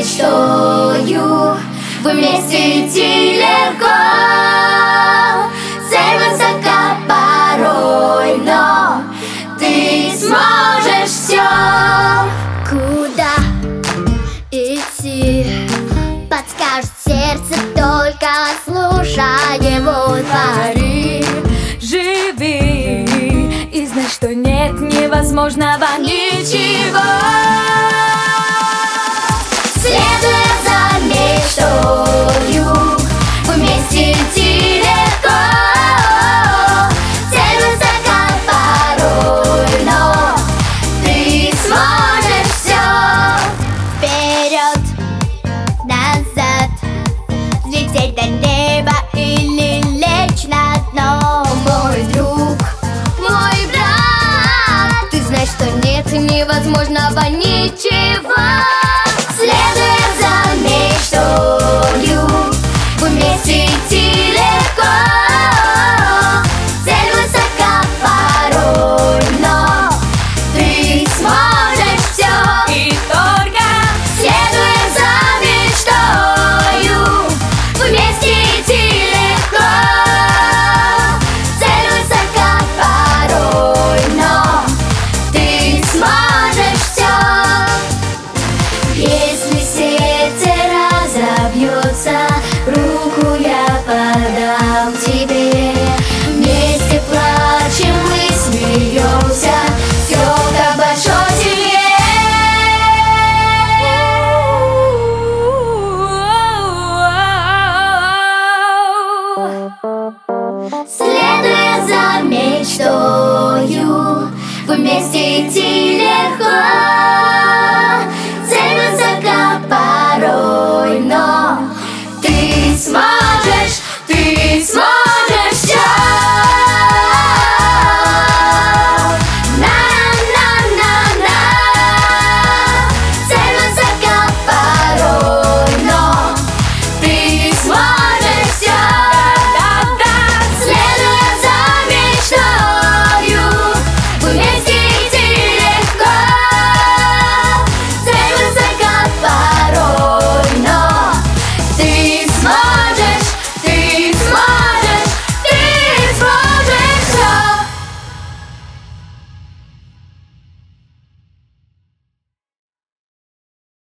мечтою вместе идти легко. Цель высока порой, но ты сможешь все. Куда идти, подскажет сердце, только слушай его. Твори, живи и знай, что нет невозможного ничего. Следуя за мечтою вместе идти легко. Цель высока порой, но ты сможешь все. Вперед, назад, взлететь до неба или лечь на дно. Мой друг, мой брат, ты знаешь, что нет невозможного ничего. Следуя за мечтою вместе идти легко. Цель высока порой, но ты сможешь все. И только Следуя за мечтою вместе идти легко. Цель высока порой, но ты сможешь все. Если сердце разобьется, руку я подам тебе. Вместе плачем, мы смеемся, все как в большой семье. Следуя за мечтою вместе идти легко.